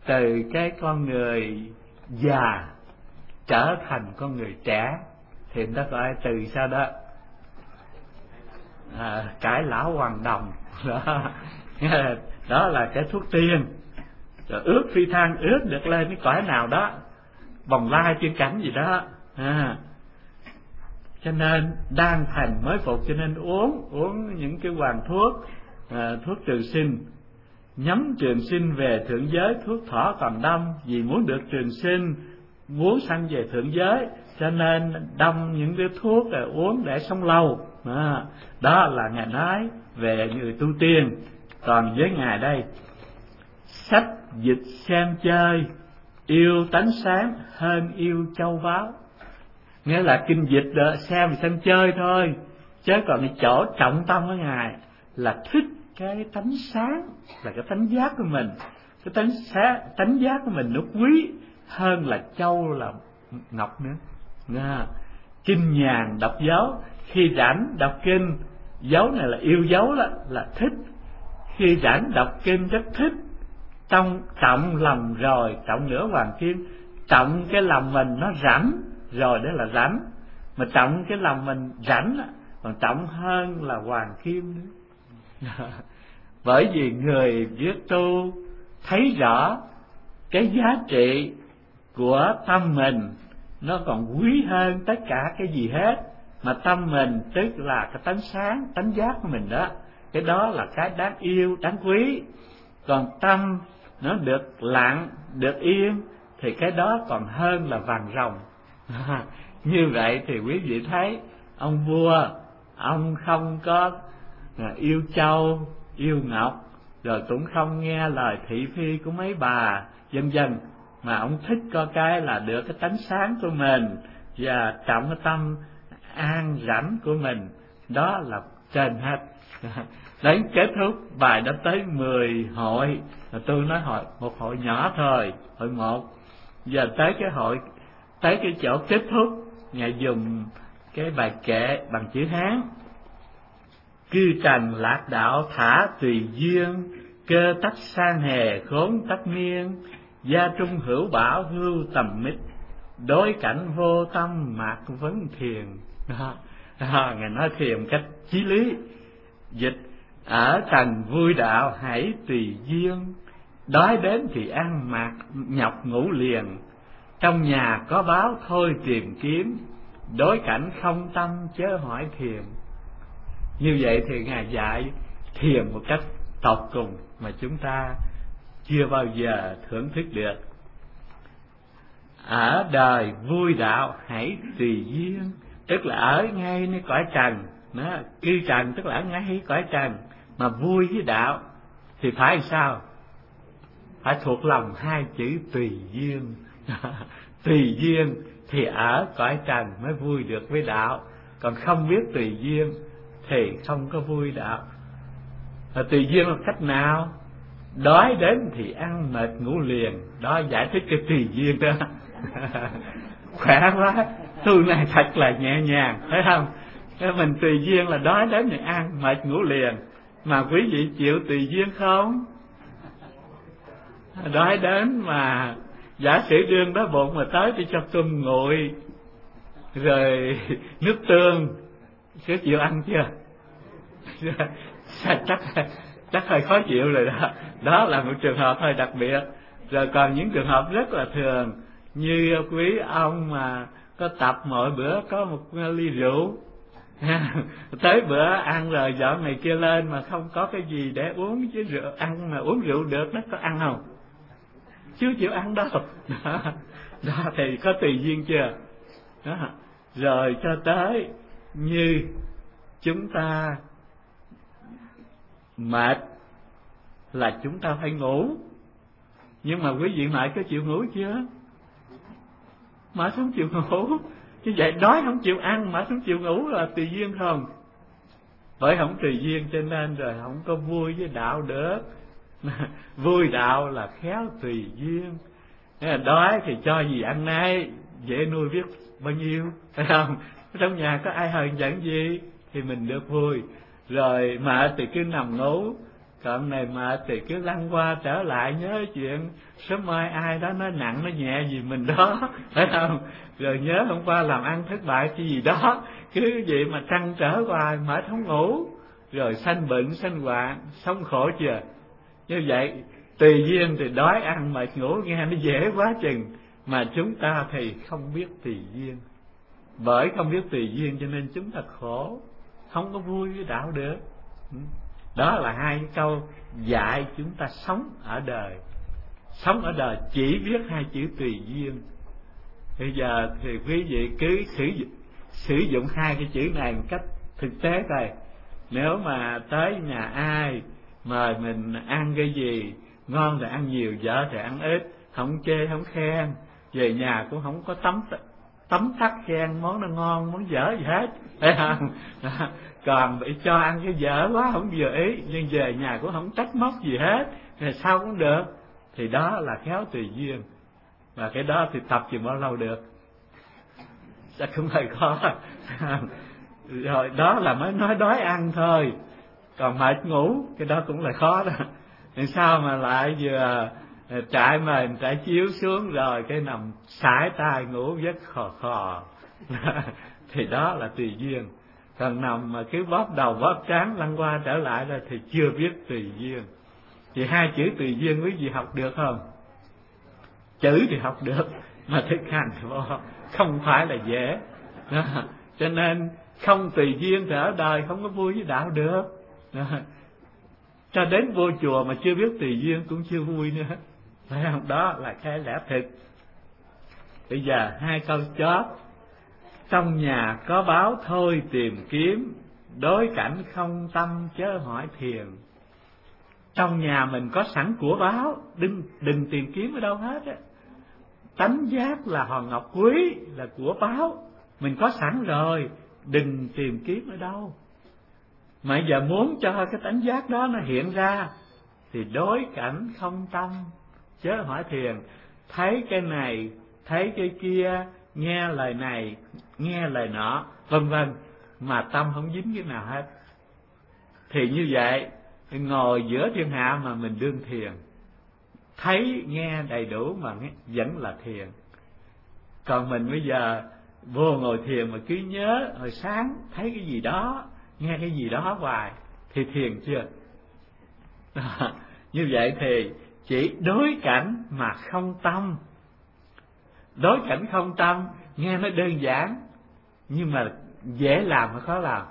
từ cái con người già trở thành con người trẻ, thì người ta gọi từ sao đó cải lão hoàng đồng đó. Đó là cái thuốc tiên. Rồi ước phi thăng, ước được lên cái cõi nào đó, bồng lai tiên cảnh gì đó. Cho nên đang thành mới phục, cho nên uống những cái hoàng thuốc, thuốc trường sinh. Nhắm trường sinh về thượng giới, thuốc thỏ còn đâm, vì muốn được trường sinh, muốn sanh về thượng giới, cho nên đâm những cái thuốc uống để sống lâu. Đó là Ngài nói về người tu tiên. Còn với Ngài đây, sách dịch xem chơi, yêu tánh sáng hơn yêu châu báu. Nghĩa là kinh dịch đó, xem chơi thôi, chứ còn cái chỗ trọng tâm của Ngài là thích cái tánh sáng, là cái tánh giác của mình. Cái tánh giác của mình nó quý hơn là châu là ngọc nữa. Kinh nhàn đọc dấu, khi rảnh đọc kinh, dấu này là yêu dấu đó, là thích. Khi rảnh đọc kinh rất thích. Trọng lòng rồi trọng nữa hoàng kim. Trọng cái lòng mình nó rảnh rồi, đó là rảnh. Mà trọng cái lòng mình rảnh, còn trọng hơn là hoàng kim nữa. Bởi vì người biết tu thấy rõ cái giá trị của tâm mình nó còn quý hơn tất cả cái gì hết. Mà tâm mình tức là cái tánh sáng, tánh giác của mình đó, cái đó là cái đáng yêu, đáng quý. Còn tâm nó được lặng, được yên, thì cái đó còn hơn là vàng ròng. Như vậy thì quý vị thấy ông vua, ông không có yêu châu, yêu ngọc, rồi cũng không nghe lời thị phi của mấy bà vân vân, mà ông thích có cái là được cái tánh sáng của mình và trọng cái tâm an rảnh của mình. Đó là trên hết. Đến kết thúc bài đã tới 10 hội. Tôi nói một hội nhỏ thôi, hội 1. Giờ tới cái chỗ kết thúc, Ngài dùng cái bài kệ bằng chữ Hán. Cư trần lạc đạo thả tùy duyên, cơ tắc sang hề khốn tắc niên, gia trung hữu bảo hưu tầm mít, đối cảnh vô tâm mạc vấn thiền. Ngài nói thiền cách chí lý. Dịch: ở trần vui đạo hãy tùy duyên, đói đến thì ăn mạc nhọc ngủ liền, trong nhà có báo thôi tìm kiếm, đối cảnh không tâm chớ hỏi thiền. Như vậy thì Ngài dạy thiền một cách tột cùng mà chúng ta chưa bao giờ thưởng thức được. Ở đời vui đạo hãy tùy duyên, tức là ở ngay nơi cõi trần, cư trần tức là ở ngay cõi trần, mà vui với đạo thì phải sao? Phải thuộc lòng hai chữ tùy duyên. Tùy duyên thì ở cõi trần mới vui được với đạo, còn không biết tùy duyên thì không có vui đạo. Và tùy duyên là cách nào? Đói đến thì ăn mệt ngủ liền. Đó giải thích cái tùy duyên đó. Khỏe quá, tu này thật là nhẹ nhàng, phải không? Mình tùy duyên là đói đến thì ăn mệt ngủ liền. Mà quý vị chịu tùy duyên không? Đói đến mà giả sử đương đó bụng mà tới đi cho cơm nguội rồi nước tương, sẽ chịu ăn chưa? Chắc hơi khó chịu rồi đó. Đó là một trường hợp hơi đặc biệt. Rồi còn những trường hợp rất là thường, như quý ông mà có tập mỗi bữa có một ly rượu, tới bữa ăn rồi dọn này kia lên mà không có cái gì để uống, chứ rượu ăn mà uống rượu được, nó có ăn không? Chứ chịu ăn đâu. Đó thì có tùy duyên chưa? Đó. Rồi cho tới như chúng ta mệt là chúng ta phải ngủ, nhưng mà quý vị mệt có chịu ngủ chưa? Mệt không chịu ngủ. Chứ vậy đói không chịu ăn, mệt không chịu ngủ là tùy duyên không? Bởi không tùy duyên cho nên rồi không có vui với đạo được. Vui đạo là khéo tùy duyên. Đói thì cho gì ăn nấy, dễ nuôi biết bao nhiêu, phải không? Trong nhà có ai hờn giận gì thì mình được vui. Rồi mệt thì cứ nằm ngủ, Còn này mệt thì cứ lăn qua trở lại nhớ chuyện sớm mai ai đó nói nặng nói nhẹ gì mình đó, phải không? Rồi nhớ hôm qua làm ăn thất bại cái gì đó, cứ vậy mà trăn trở hoài, mệt không ngủ, rồi sanh bệnh sanh hoạn, sống khổ chưa? Như vậy tùy duyên thì đói ăn mệt ngủ nghe nó dễ quá chừng, mà chúng ta thì không biết tùy duyên. Bởi không biết tùy duyên cho nên chúng ta khổ, không có vui với đạo được. Đó là hai cái câu dạy chúng ta sống ở đời. Sống ở đời chỉ biết hai chữ tùy duyên. Bây giờ thì quý vị cứ sử dụng hai cái chữ này một cách thực tế thôi. Nếu mà tới nhà ai mời mình ăn cái gì ngon thì ăn nhiều, dở thì ăn ít, không chê không khen, về nhà cũng không có tấm tắc khen món nó ngon món dở gì hết, phải không? Còn bị cho ăn cái dở quá không vừa ý, nhưng về nhà cũng không trách móc gì hết, thì sao cũng được. Thì đó là khéo tùy duyên. Và cái đó thì tập chừng bao lâu được? Chắc cũng hơi khó. Rồi đó là mới nói đói ăn thôi. Còn mệt ngủ, cái đó cũng là khó đó. Thì sao mà lại vừa trải mền trải chiếu xuống rồi cái nằm sải tay ngủ giấc khò khò. Thì đó là tùy duyên. Còn nằm mà cứ bóp đầu bóp trán lăn qua trở lại là thì chưa biết tùy duyên. Thì hai chữ tùy duyên quý vị học được không? Chữ thì học được, mà thực hành không phải là dễ. Cho nên không tùy duyên thì ở đời không có vui với đạo được. Cho đến vô chùa mà chưa biết tùy duyên cũng chưa vui nữa, phải không? Đó là cái lẽ thực. Bây giờ hai câu chót. Trong nhà có báo thôi tìm kiếm, đối cảnh không tâm chớ hỏi thiền. Trong nhà mình có sẵn của báo, đừng tìm kiếm ở đâu hết á. Tánh giác là hòn ngọc quý, là của báo, mình có sẵn rồi, đừng tìm kiếm ở đâu. Mà giờ muốn cho cái tánh giác đó nó hiện ra thì đối cảnh không tâm chớ hỏi thiền. Thấy cái này, thấy cái kia, nghe lời này, nghe lời nọ, vân vân, mà tâm không dính cái nào hết. Thì như vậy, ngồi giữa thiên hạ mà mình đương thiền. Thấy nghe đầy đủ mà vẫn là thiền. Còn mình bây giờ vô ngồi thiền mà cứ nhớ hồi sáng thấy cái gì đó, nghe cái gì đó hoài thì thiền chưa? Như vậy thì chỉ đối cảnh mà không tâm. Đối cảnh không tâm nghe nó đơn giản, nhưng mà dễ làm hay khó làm?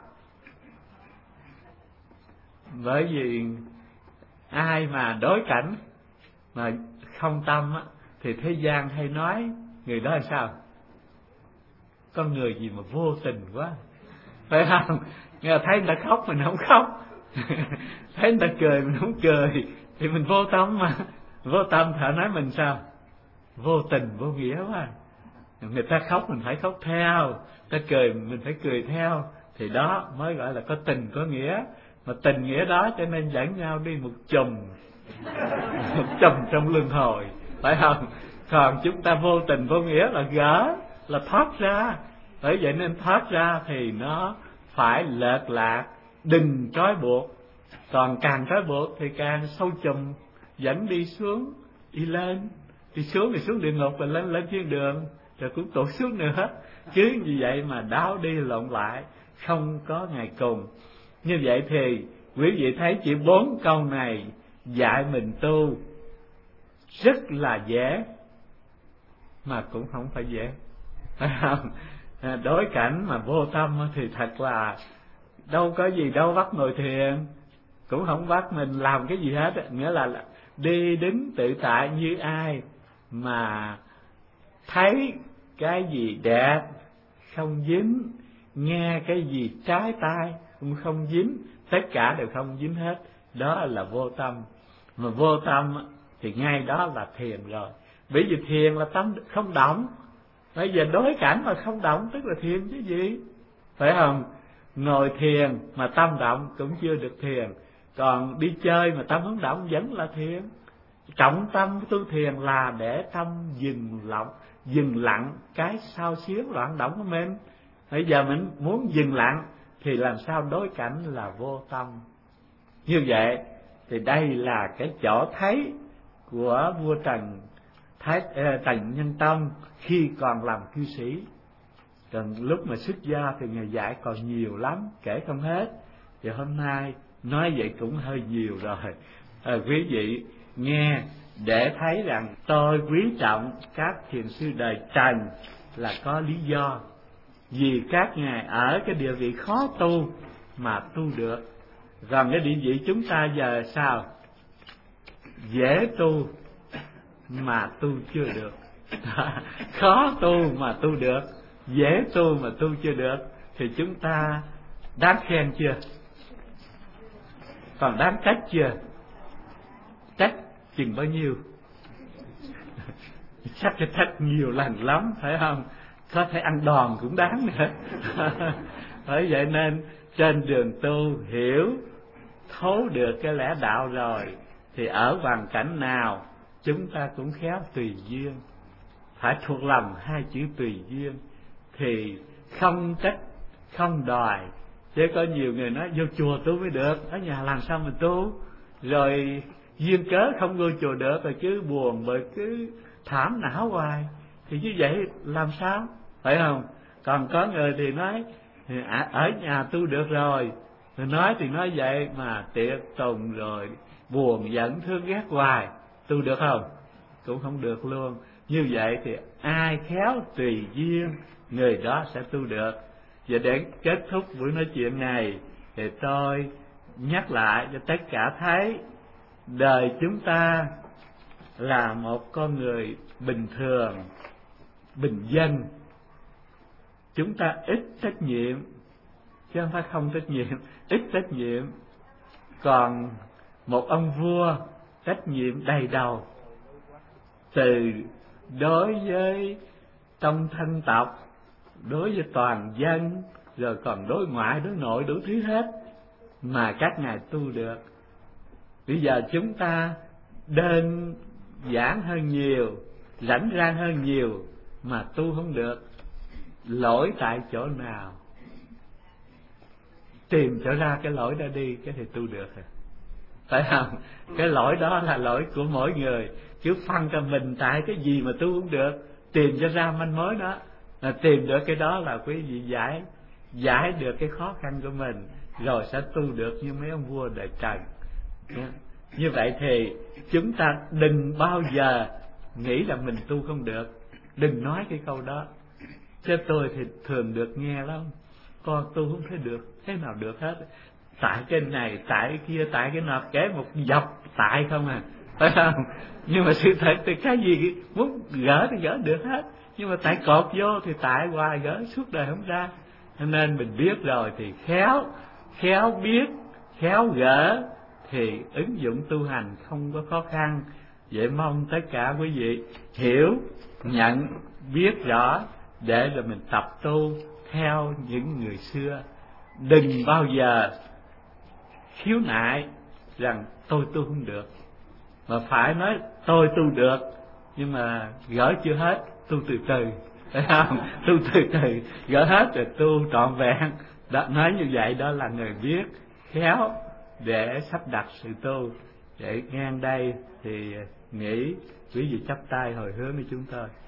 Bởi vì ai mà đối cảnh mà không tâm á, thì thế gian hay nói người đó là sao? Con người gì mà vô tình quá, phải không? Nghe thấy người ta khóc mình không khóc, thấy người ta cười mình không cười, thì mình vô tâm mà. Vô tâm thở nói mình sao? Vô tình vô nghĩa quá. Người ta khóc mình phải khóc theo, ta cười mình phải cười theo, thì đó mới gọi là có tình có nghĩa. Mà tình nghĩa đó cho nên dẫn nhau đi một chùm trong luân hồi, phải không? Còn chúng ta vô tình vô nghĩa là gỡ, là thoát ra. Bởi vậy nên thoát ra thì nó phải lệch lạc, đừng trói buộc. Còn càng trói buộc thì càng sâu chùm, dẫn đi xuống, đi lên, đi xuống thì xuống địa ngục, rồi lên thiên đường, rồi cũng tụt xuống nữa. Chứ như vậy mà đáo đi lộn lại, không có ngày cùng. Như vậy thì quý vị thấy chỉ 4 câu này dạy mình tu rất là dễ, mà cũng không phải dễ, phải không? Đối cảnh mà vô tâm thì thật là đâu có gì đâu bắt ngồi thiền, cũng không bắt mình làm cái gì hết. Nghĩa là đi đứng tự tại như ai, mà thấy cái gì đẹp không dính, nghe cái gì trái tai cũng không dính, tất cả đều không dính hết. Đó là vô tâm. Mà vô tâm thì ngay đó là thiền rồi. Bởi vì thiền là tâm không động. Bây giờ đối cảnh mà không động tức là thiền chứ gì, phải không? Ngồi thiền mà tâm động cũng chưa được thiền. Còn đi chơi mà tâm không động vẫn là thiền. Trọng tâm tu thiền là để tâm dừng lặng cái sao xuyến loạn động của mình. Bây giờ mình muốn dừng lặng thì làm sao đối cảnh là vô tâm. Như vậy Thì đây là cái chỗ thấy của vua Trần Nhân Tông khi còn làm cư sĩ. Còn lúc mà xuất gia thì Ngài dạy còn nhiều lắm, kể không hết. Thì hôm nay nói vậy cũng hơi nhiều rồi. Quý vị nghe để thấy rằng tôi quý trọng các thiền sư đời Trần là có lý do. Vì các ngài ở cái địa vị khó tu mà tu được. Còn cái địa vị chúng ta giờ sao? Dễ tu mà tu chưa được. Khó tu mà tu được, dễ tu mà tu chưa được. Thì chúng ta đáng khen chưa? Còn đáng trách chưa? Trách chừng bao nhiêu? Chắc cái trách nhiều lần lắm, phải không? Có thể ăn đòn cũng đáng nữa. Bởi vậy nên trên đường tu hiểu thấu được cái lẽ đạo rồi thì ở hoàn cảnh nào chúng ta cũng khéo tùy duyên. Phải thuộc lòng hai chữ tùy duyên thì không trách, không đòi. Chứ có nhiều người nói vô chùa tu mới được, ở nhà làm sao mình tu? Rồi duyên cớ không vô chùa được rồi cứ buồn, rồi cứ thảm não hoài. Thì như vậy làm sao? Phải không? Còn có người thì nói ở nhà tu được rồi, nói thì nói vậy mà tiệc tùng rồi buồn giận thương ghét hoài, tu được không? Cũng không được luôn. Như vậy thì ai khéo tùy duyên người đó sẽ tu được. Và để kết thúc buổi nói chuyện này thì tôi nhắc lại cho tất cả thấy đời chúng ta là một con người bình thường, bình dân. Chúng ta ít trách nhiệm, chứ không phải không trách nhiệm, ít trách nhiệm. Còn một ông vua trách nhiệm đầy đầu, từ đối với trong thân tộc, đối với toàn dân, rồi còn đối ngoại, đối nội, đủ thứ hết, mà các ngài tu được. Bây giờ chúng ta đơn giản hơn nhiều, rảnh rang hơn nhiều, mà tu không được. Lỗi tại chỗ nào? Tìm chỗ ra cái lỗi đó đi, cái thì tu được rồi. Phải không? Cái lỗi đó là lỗi của mỗi người. Chứ phân cho mình tại cái gì mà tu không được, tìm cho ra manh mối đó, là tìm được cái đó là quý vị giải được cái khó khăn của mình, rồi sẽ tu được như mấy ông vua đời Trần. Như vậy thì chúng ta đừng bao giờ nghĩ là mình tu không được. Đừng nói cái câu đó. Chứ tôi thì thường được nghe lắm, con tu không thấy được, thế nào được hết. Tại cái này, tại cái kia, tại cái nọ, kể một dọc tại không à, phải không? Nhưng mà sự thật thì cái gì muốn gỡ thì gỡ được hết, nhưng mà tại cột vô thì tại hoài gỡ suốt đời không ra. Cho nên mình biết rồi thì khéo biết, khéo gỡ thì ứng dụng tu hành không có khó khăn. Vậy mong tất cả quý vị hiểu, nhận, biết rõ để rồi mình tập tu theo những người xưa. Đừng bao giờ khiếu nại rằng tôi tu không được, mà phải nói tôi tu được, nhưng mà gỡ chưa hết, tu từ từ, phải không? Tu từ từ, gỡ hết rồi tu trọn vẹn. Đó, nói như vậy đó là người biết, khéo để sắp đặt sự tu. Để ngang đây thì nghĩ quý vị chắp tay hồi hướng với chúng tôi.